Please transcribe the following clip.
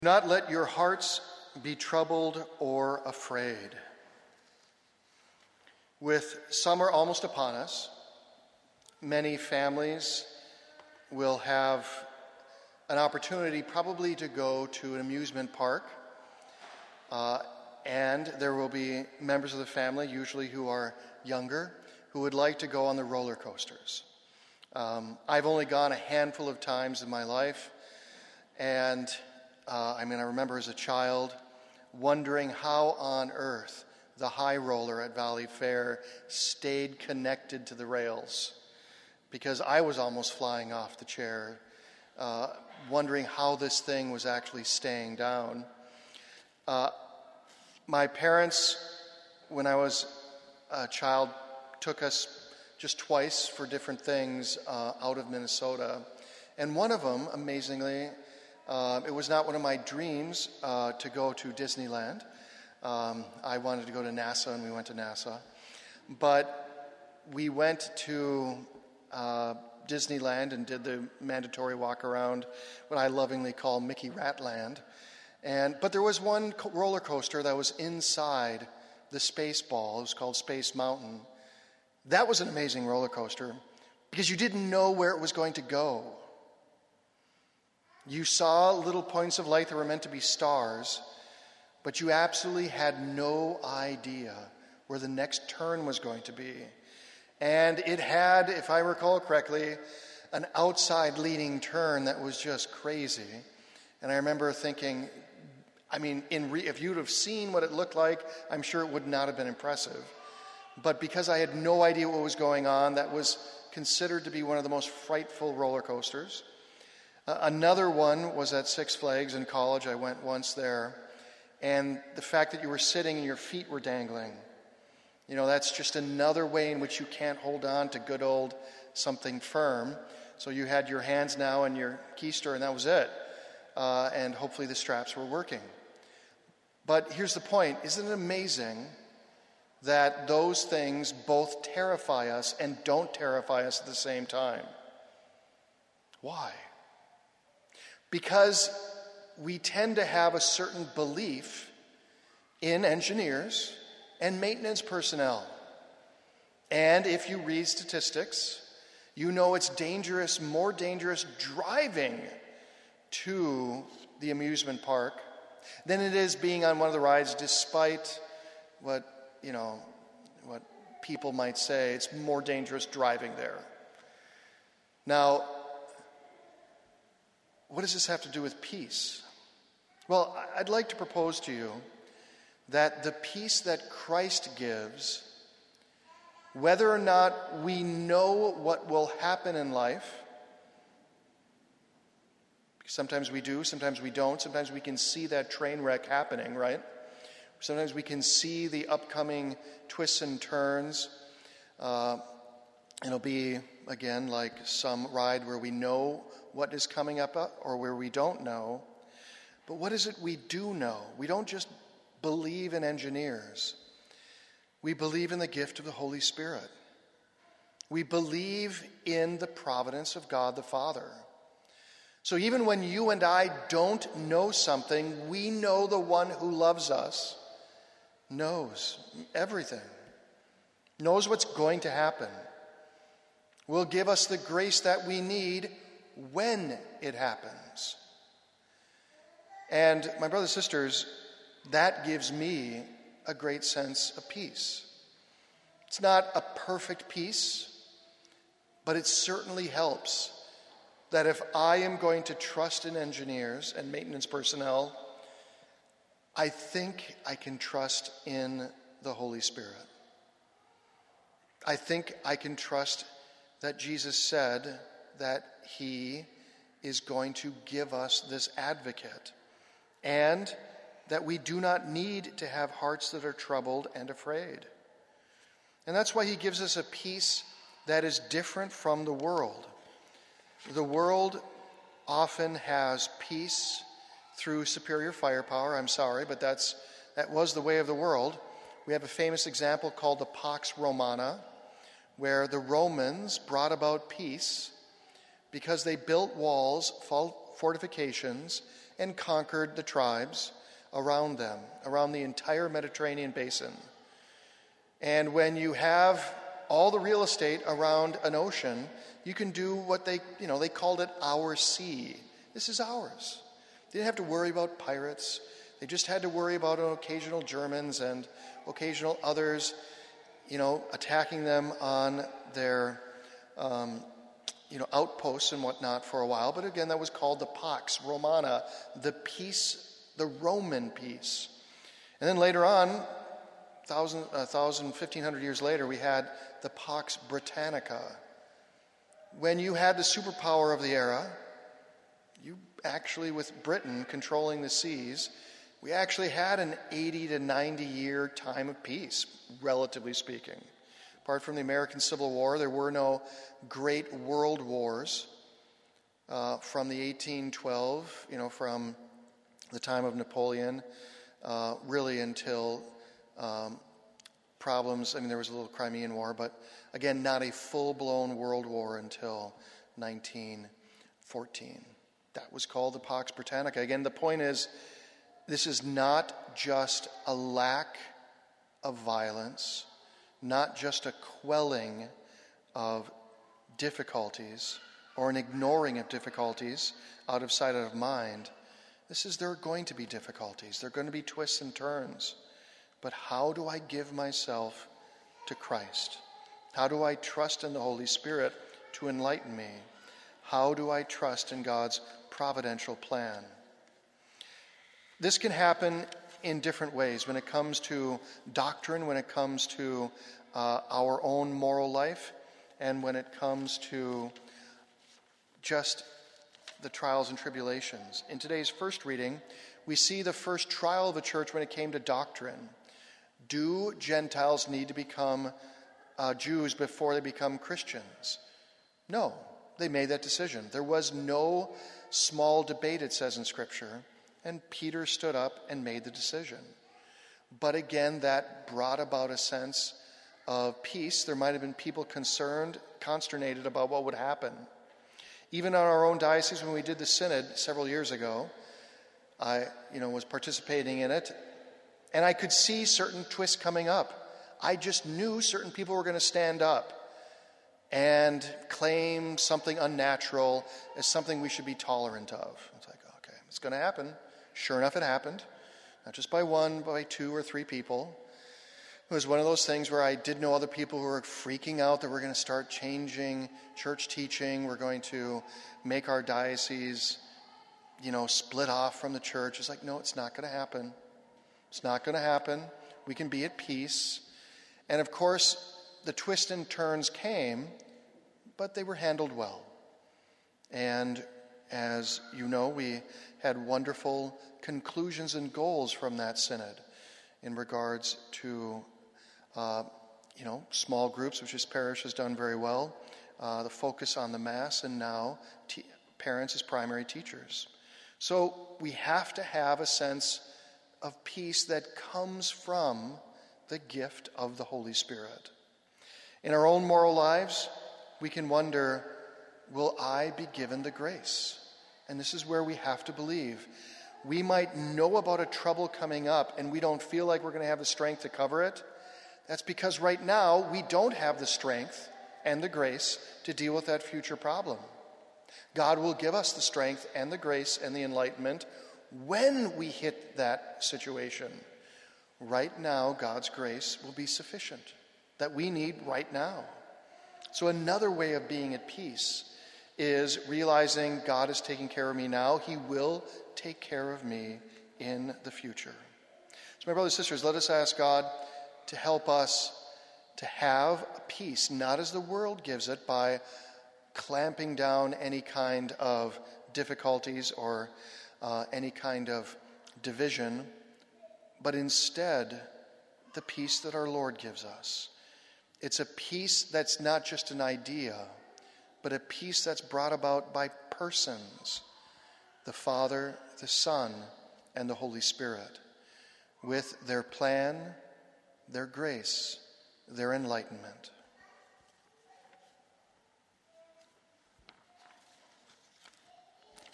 Do not let your hearts be troubled or afraid. With summer almost upon us, many families will have an opportunity probably to go to an amusement park, and there will be members of the family, usually who are younger, who would like to go on the roller coasters. I've only gone a handful of times in my life, and I remember as a child wondering how on earth the high roller at Valley Fair stayed connected to the rails, because I was almost flying off the chair, wondering how this thing was actually staying down. My parents, when I was a child, took us just twice for different things out of Minnesota. And one of them, amazingly, it was not one of my dreams to go to Disneyland. I wanted to go to NASA, and we went to NASA. But we went to Disneyland and did the mandatory walk around, what I lovingly call Mickey Ratland. But there was one roller coaster that was inside the space ball. It was called Space Mountain. That was an amazing roller coaster because you didn't know where it was going to go. You saw little points of light that were meant to be stars, but you absolutely had no idea where the next turn was going to be. And it had, if I recall correctly, an outside leading turn that was just crazy. And I remember thinking, if you'd have seen what it looked like, I'm sure it would not have been impressive. But because I had no idea what was going on, that was considered to be one of the most frightful roller coasters. Another one was at Six Flags in college. I went once there. And the fact that you were sitting and your feet were dangling, that's just another way in which you can't hold on to good old something firm. So you had your hands now and your keister, and that was it. And hopefully the straps were working. But here's the point. Isn't it amazing that those things both terrify us and don't terrify us at the same time? Why? Because we tend to have a certain belief in engineers and maintenance personnel. And if you read statistics, you know it's dangerous, more dangerous driving to the amusement park than it is being on one of the rides, despite what people might say. It's more dangerous driving there. Now, what does this have to do with peace? Well, I'd like to propose to you that the peace that Christ gives, whether or not we know what will happen in life, sometimes we do, sometimes we don't, sometimes we can see that train wreck happening, right? Sometimes we can see the upcoming twists and turns. It'll be, again, like some ride where we know what is coming up or where we don't know. But what is it we do know? We don't just believe in engineers. We believe in the gift of the Holy Spirit. We believe in the providence of God the Father. So even when you and I don't know something, we know the one who loves us knows everything, knows what's going to happen, will give us the grace that we need when it happens. And my brothers and sisters, that gives me a great sense of peace. It's not a perfect peace, but it certainly helps that if I am going to trust in engineers and maintenance personnel, I think I can trust in the Holy Spirit. I think I can trust that Jesus said that he is going to give us this advocate, and that we do not need to have hearts that are troubled and afraid. And that's why he gives us a peace that is different from the world. The world often has peace through superior firepower. I'm sorry, but that was the way of the world. We have a famous example called the Pax Romana, where the Romans brought about peace because they built walls, fortifications, and conquered the tribes around them, around the entire Mediterranean basin. And when you have all the real estate around an ocean, you can do what they called it our sea. This is ours. They didn't have to worry about pirates. They just had to worry about occasional Germans and occasional others, attacking them on their, outposts and whatnot for a while. But again, that was called the Pax Romana, the peace, the Roman peace. And then later on, 1,500 years later, we had the Pax Britannica. When you had the superpower of the era, you actually, with Britain controlling the seas, we actually had an 80 to 90 year time of peace, relatively speaking. Apart from the American Civil War, there were no great world wars from the 1812, from the time of Napoleon, really until problems. There was a little Crimean War, but again, not a full-blown world war until 1914. That was called the Pax Britannica. Again, the point is, this is not just a lack of violence, not just a quelling of difficulties or an ignoring of difficulties out of sight, out of mind. There are going to be difficulties. There are going to be twists and turns. But how do I give myself to Christ? How do I trust in the Holy Spirit to enlighten me? How do I trust in God's providential plan? This can happen in different ways when it comes to doctrine, when it comes to our own moral life, and when it comes to just the trials and tribulations. In today's first reading, we see the first trial of the church when it came to doctrine. Do Gentiles need to become Jews before they become Christians? No, they made that decision. There was no small debate, it says in Scripture, and Peter stood up and made the decision. But again, that brought about a sense of peace. There might have been people concerned, consternated about what would happen. Even in our own diocese, when we did the synod several years ago, I was participating in it, and I could see certain twists coming up. I just knew certain people were going to stand up and claim something unnatural as something we should be tolerant of. It's like, okay, it's going to happen. Sure enough, it happened. Not just by one, by two or three people. It was one of those things where I did know other people who were freaking out that we're going to start changing church teaching. We're going to make our diocese, split off from the church. It's like, no, it's not going to happen. It's not going to happen. We can be at peace. And of course, the twists and turns came, but they were handled well. And as you know, we had wonderful conclusions and goals from that synod in regards to, small groups, which this parish has done very well, the focus on the Mass, and now parents as primary teachers. So we have to have a sense of peace that comes from the gift of the Holy Spirit. In our own moral lives, we can wonder, will I be given the grace? And this is where we have to believe. We might know about a trouble coming up and we don't feel like we're going to have the strength to cover it. That's because right now we don't have the strength and the grace to deal with that future problem. God will give us the strength and the grace and the enlightenment when we hit that situation. Right now, God's grace will be sufficient, that we need right now. So another way of being at peace is realizing God is taking care of me now. He will take care of me in the future. So my brothers and sisters, let us ask God to help us to have a peace, not as the world gives it, by clamping down any kind of difficulties or any kind of division, but instead the peace that our Lord gives us. It's a peace that's not just an idea, but a peace that's brought about by persons, the Father, the Son, and the Holy Spirit, with their plan, their grace, their enlightenment.